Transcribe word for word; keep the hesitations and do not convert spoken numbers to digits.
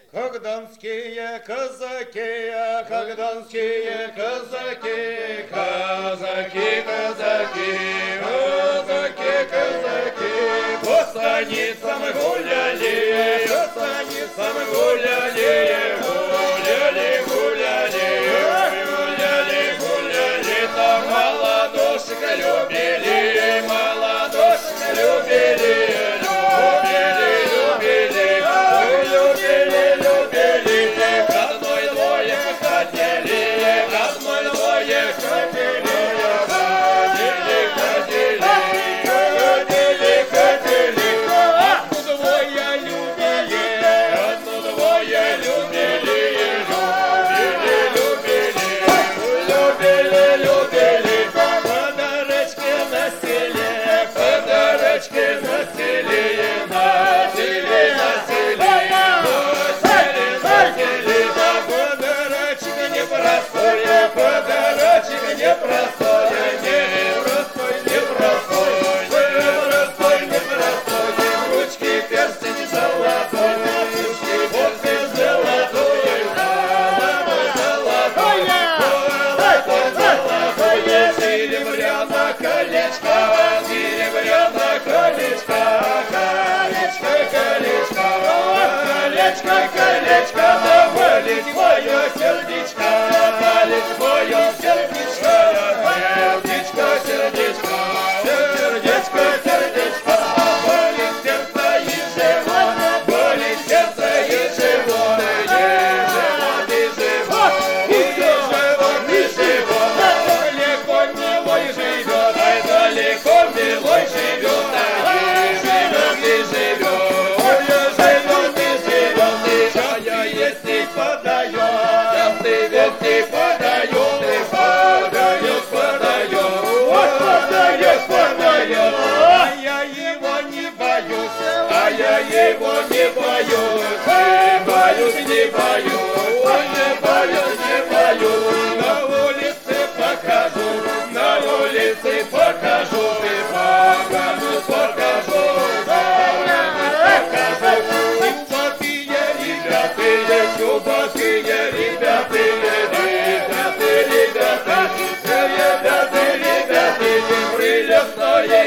Как донские казаки, как донские казаки, казаки, казаки, казаки, казаки, по станицам гуляли, по станицам гуляли, гуляли, гуляли, гуляли, гуляли, там молодушек любили, молодушек любили. Колечко, да болит мое сердечко, болит мое сердечко, сердечко, сердечко, сердечко, сердечко, болит сердце и живот, болит сердце и живот, и живот, и живот, и живот, далеко милой живет, ай, далеко милой живет, ай, живет, и живет. Я его не боюсь, не боюсь, не боюсь, не боюсь, не боюсь. На улице покажу, на улице покажу, покажу, покажу, покажу. Чубатые ребята, чубатые ребята, ребята, ребята, ребята, ребята, прелестное.